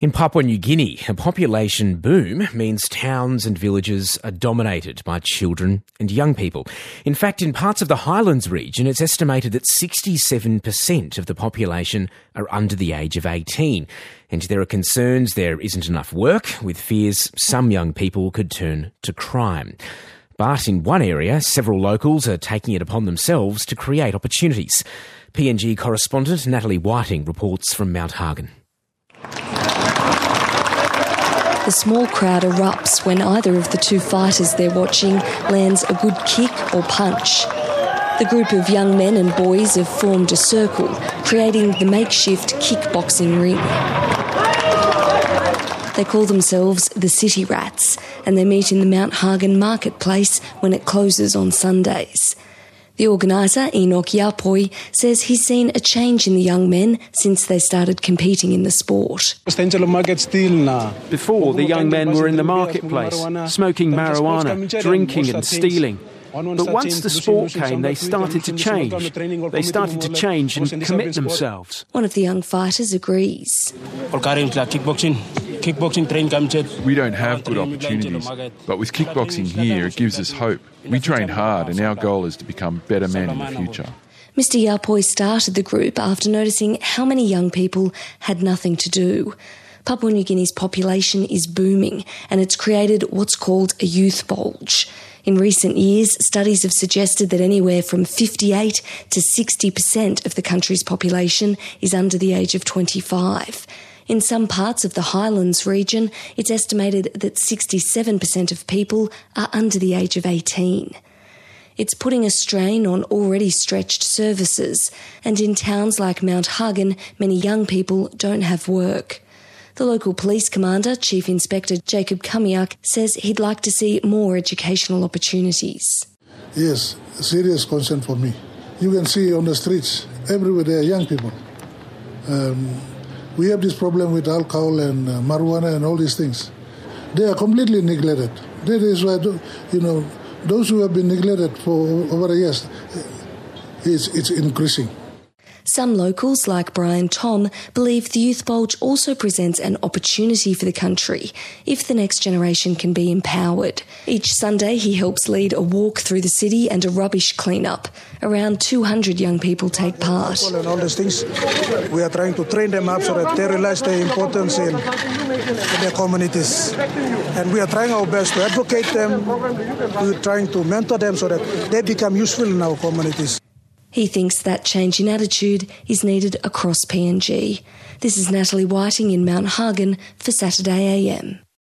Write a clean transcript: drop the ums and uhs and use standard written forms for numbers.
In Papua New Guinea, a population boom means towns and villages are dominated by children and young people. In fact, in parts of the Highlands region, it's estimated that 67% of the population are under the age of 18. And there are concerns there isn't enough work, with fears some young people could turn to crime. But in one area, several locals are taking it upon themselves to create opportunities. PNG correspondent Natalie Whiting reports from Mount Hagen. The small crowd erupts when either of the two fighters they're watching lands a good kick or punch. The group of young men and boys have formed a circle, creating the makeshift kickboxing ring. They call themselves the City Rats, and they meet in the Mount Hagen marketplace when it closes on Sundays. The organiser, Enoch Yapoi, says he's seen a change in the young men since they started competing in the sport. Before, the young men were in the marketplace, smoking marijuana, drinking and stealing. But once the sport came, they started to change. They started to change and commit themselves. One of the young fighters agrees. We don't have good opportunities, but with kickboxing here, it gives us hope. We train hard and our goal is to become better men in the future. Mr Yapoi started the group after noticing how many young people had nothing to do. Papua New Guinea's population is booming and it's created what's called a youth bulge. In recent years, studies have suggested that anywhere from 58 to 60% of the country's population is under the age of 25. In some parts of the Highlands region, it's estimated that 67% of people are under the age of 18. It's putting a strain on already stretched services, and in towns like Mount Hagen, many young people don't have work. The local police commander, Chief Inspector Jacob Kamiak, says he'd like to see more educational opportunities. Yes, a serious concern for me. You can see on the streets, everywhere there are young people. We have this problem with alcohol and marijuana and all these things. They are completely neglected. That is why, those who have been neglected for over the years, it's increasing. Some locals, like Brian Tom, believe the youth bulge also presents an opportunity for the country if the next generation can be empowered. Each Sunday he helps lead a walk through the city and a rubbish clean-up. Around 200 young people take part. And all these things, we are trying to train them up so that they realize the importance in their communities. And we are trying our best to advocate them, we're trying to mentor them so that they become useful in our communities. He thinks that change in attitude is needed across PNG. This is Natalie Whiting in Mount Hagen for Saturday AM.